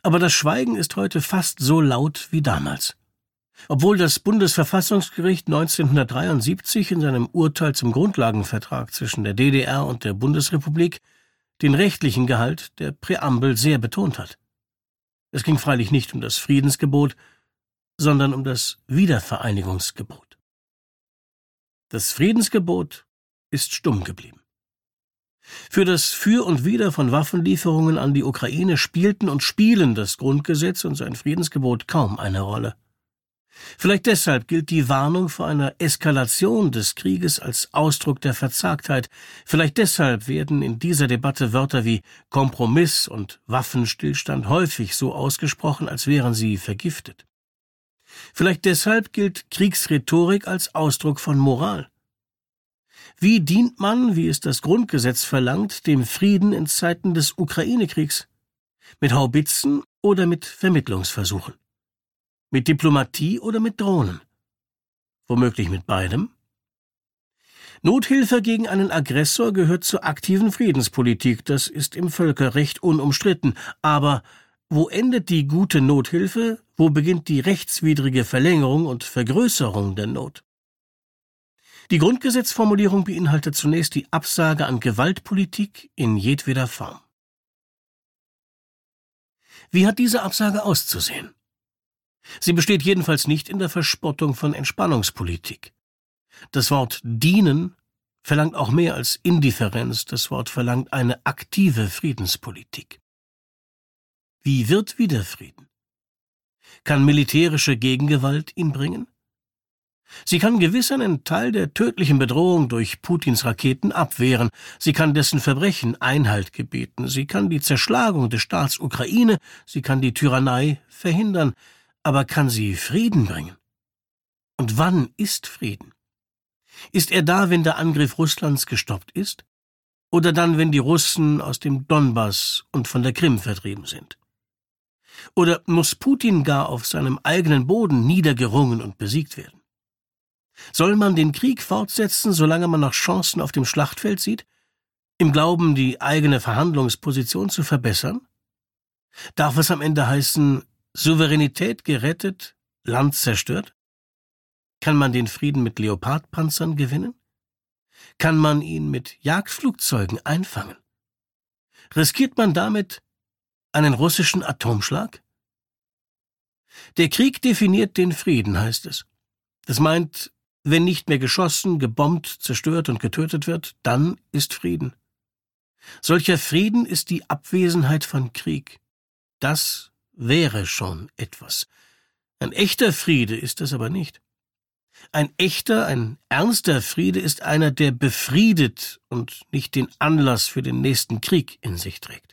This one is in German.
Aber das Schweigen ist heute fast so laut wie damals. Obwohl das Bundesverfassungsgericht 1973 in seinem Urteil zum Grundlagenvertrag zwischen der DDR und der Bundesrepublik den rechtlichen Gehalt der Präambel sehr betont hat. Es ging freilich nicht um das Friedensgebot, sondern um das Wiedervereinigungsgebot. Das Friedensgebot ist stumm geblieben. Für das Für und Wider von Waffenlieferungen an die Ukraine spielten und spielen das Grundgesetz und sein Friedensgebot kaum eine Rolle. Vielleicht deshalb gilt die Warnung vor einer Eskalation des Krieges als Ausdruck der Verzagtheit. Vielleicht deshalb werden in dieser Debatte Wörter wie Kompromiss und Waffenstillstand häufig so ausgesprochen, als wären sie vergiftet. Vielleicht deshalb gilt Kriegsrhetorik als Ausdruck von Moral. Wie dient man, wie es das Grundgesetz verlangt, dem Frieden in Zeiten des Ukraine-Kriegs? Mit Haubitzen oder mit Vermittlungsversuchen? Mit Diplomatie oder mit Drohnen? Womöglich mit beidem? Nothilfe gegen einen Aggressor gehört zur aktiven Friedenspolitik, das ist im Völkerrecht unumstritten. Aber wo endet die gute Nothilfe, wo beginnt die rechtswidrige Verlängerung und Vergrößerung der Not? Die Grundgesetzformulierung beinhaltet zunächst die Absage an Gewaltpolitik in jedweder Form. Wie hat diese Absage auszusehen? Sie besteht jedenfalls nicht in der Verspottung von Entspannungspolitik. Das Wort dienen verlangt auch mehr als Indifferenz, das Wort verlangt eine aktive Friedenspolitik. Wie wird wieder Frieden? Kann militärische Gegengewalt ihn bringen? Sie kann gewiss einen Teil der tödlichen Bedrohung durch Putins Raketen abwehren, sie kann dessen Verbrechen Einhalt gebieten, sie kann die Zerschlagung des Staats Ukraine, sie kann die Tyrannei verhindern, aber kann sie Frieden bringen? Und wann ist Frieden? Ist er da, wenn der Angriff Russlands gestoppt ist? Oder dann, wenn die Russen aus dem Donbass und von der Krim vertrieben sind? Oder muss Putin gar auf seinem eigenen Boden niedergerungen und besiegt werden? Soll man den Krieg fortsetzen, solange man noch Chancen auf dem Schlachtfeld sieht, im Glauben, die eigene Verhandlungsposition zu verbessern? Darf es am Ende heißen, Souveränität gerettet, Land zerstört? Kann man den Frieden mit Leopardpanzern gewinnen? Kann man ihn mit Jagdflugzeugen einfangen? Riskiert man damit einen russischen Atomschlag? Der Krieg definiert den Frieden, heißt es. Das meint, wenn nicht mehr geschossen, gebombt, zerstört und getötet wird, dann ist Frieden. Solcher Frieden ist die Abwesenheit von Krieg. Das wäre schon etwas. Ein echter Friede ist es aber nicht. Ein ernster Friede ist einer, der befriedet und nicht den Anlass für den nächsten Krieg in sich trägt.